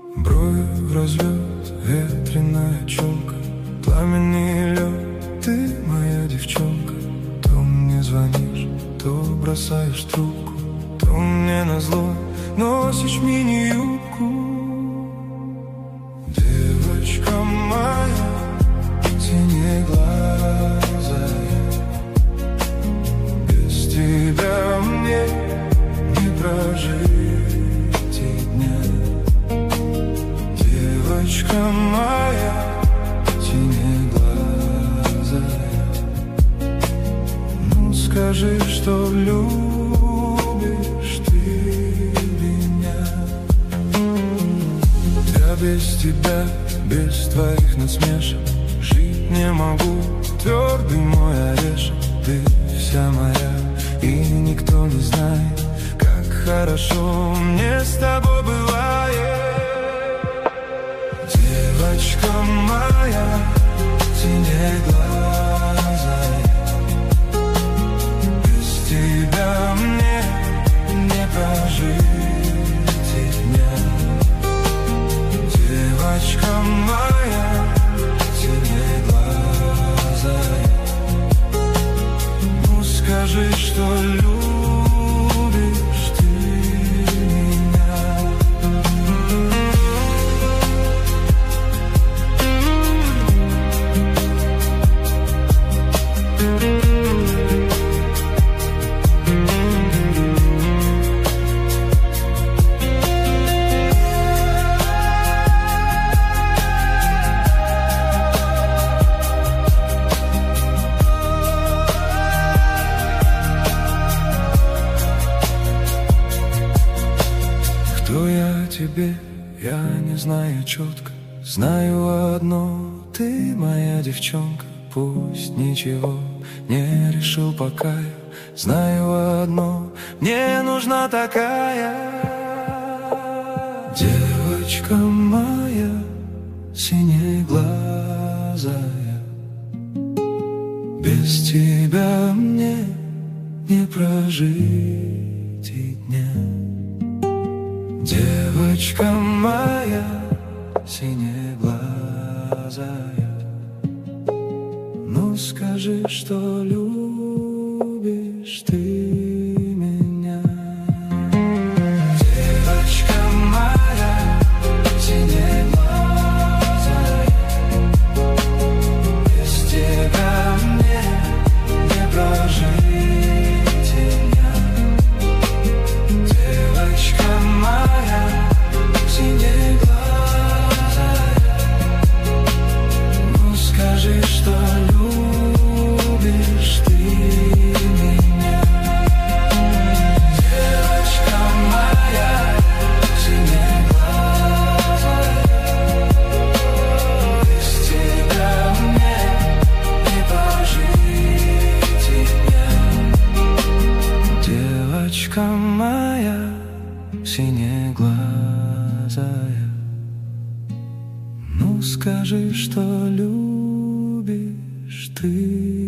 Брови в разлет, ветреная челка, пламенный лед, ты моя девчонка. То мне звонишь, то бросаешь трубку, то мне назло носишь мини-юбку. Девочка моя, синеглазая, без тебя мне не прожить и дня. Девочка моя, синеглазая, ну скажи, что любишь ты меня. Я без тебя, без твоих насмешек жить не могу, твердый мой орешек. Ты вся моя, и никто не знает, как хорошо мне с тобой бывает. Девочка моя, синеглазая, без тебя мне не прожить и дня. Девочка моя, синеглазая, ну скажи, что любишь ты меня. Кто я тебе, я не знаю четко. Знаю одно, ты моя девчонка. Пусть ничего не решил пока я. Знаю одно, мне нужна такая девочка моя, синеглазая. Без тебя мне не прожить и дня. Девочка моя, синеглазая, ну скажи, что любишь ты меня. Девочка моя, синеглазая, без тебя мне не прожить и дня. Девочка моя, синеглазая, ну скажи, что любишь ты меня. Девочка моя, синеглазая, без тебя мне не прожить и дня. Девочка моя, синеглазая, ну скажи, что любишь ты